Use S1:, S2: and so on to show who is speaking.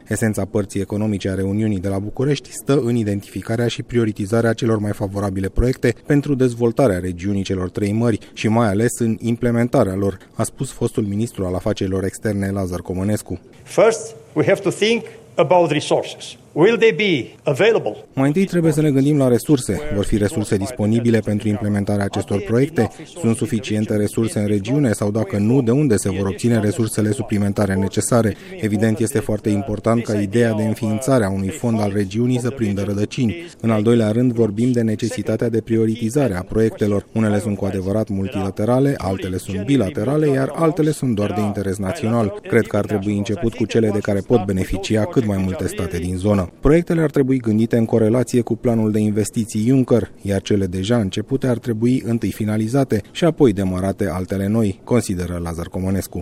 S1: Esența părții economice a reuniunii de la București stă în identificarea și prioritizarea celor mai favorabile proiecte pentru dezvoltarea regiunii celor trei mări și mai ales în implementarea lor, a spus fostul ministru al afacerilor externe Lazar Comănescu.
S2: First, we have to think about resources. Will they be available?
S1: Mai întâi trebuie să ne gândim la resurse. Vor fi resurse disponibile pentru implementarea acestor proiecte? Sunt suficiente resurse în regiune sau dacă nu, de unde se vor obține resursele suplimentare necesare? Evident, este foarte important ca ideea de înființare a unui fond al regiunii să prindă rădăcini. În al doilea rând, vorbim de necesitatea de prioritizare a proiectelor. Unele sunt cu adevărat multilaterale, altele sunt bilaterale, iar altele sunt doar de interes național. Cred că ar trebui început cu cele de care pot beneficia cât mai multe state din zonă. Proiectele ar trebui gândite în corelație cu planul de investiții Juncker, iar cele deja începute ar trebui întâi finalizate și apoi demarate altele noi, consideră Lazar Comănescu.